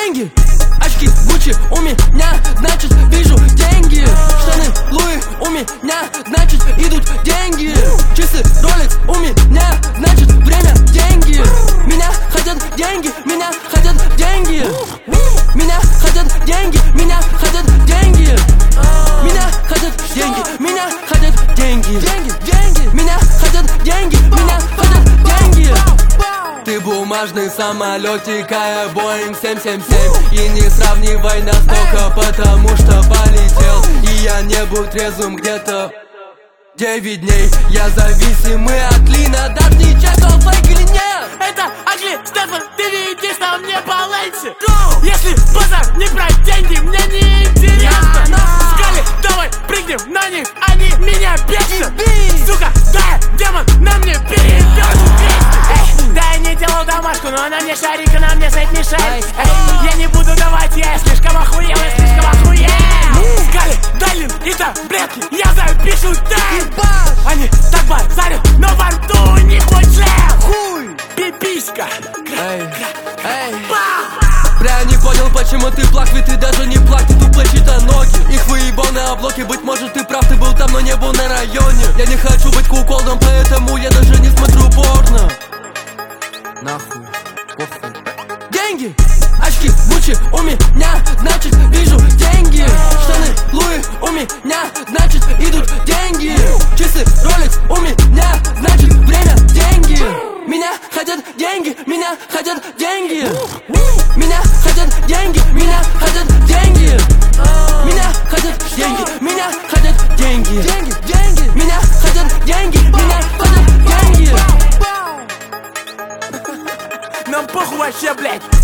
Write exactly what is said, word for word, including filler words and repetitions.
Деньги, очки Гуччи у меня, значит вижу деньги. Штаны Луи у меня, значит идут деньги. Часы Rolex у меня, значит время деньги. Меня хотят деньги, меня хотят деньги. Меня хотят деньги, меня хотят деньги. Меня хотят деньги, меня хотят деньги. Деньги, деньги, меня хотят деньги, меня хотят деньги. Ты бумажный самолетик, а я Боинг семь семь семь. И не сравнивай настолько, потому что полетел. И я не был трезвым где-то девять дней. Я зависимый от лина, даже не чекал фейк или нет. Это Агли, Стефан, ты видишь на мне балансе. Если базар не про деньги, мне не интересно. Скали, давай прыгнем на них, они меня бесят. Сука, да, демон на мне перебьет. Да я не делал домашку, но она мне шарик, она мне сайт мешает. Я не буду давать, я слишком охуел, я слишком охуел. Скали, Дайлин и таблетки, я запишу тайм. Они так базарят, но во рту у них мой член. Хуй, пиписька. Эй, эй. Бля, не понял, почему ты плак, ведь ты даже не плак, ты тупо чьи-то ноги. Их выебал на облоке, быть может ты прав, ты был там, но не был на районе. Я не хочу быть куколдом, поэтому я даже не смотрю порно. Нахуй, похуй. Деньги, очки Гуччи у меня, значит вижу деньги. Штаны Луи у меня, значит идут деньги. Часы Rolex у меня, значит время деньги. Меня хотят деньги, меня хотят деньги. Меня хотят деньги, меня хотят деньги. Меня хотят деньги, меня хотят деньги. Деньги, деньги, меня хотят деньги, меня хотят деньги. Нам похуй вообще, блядь.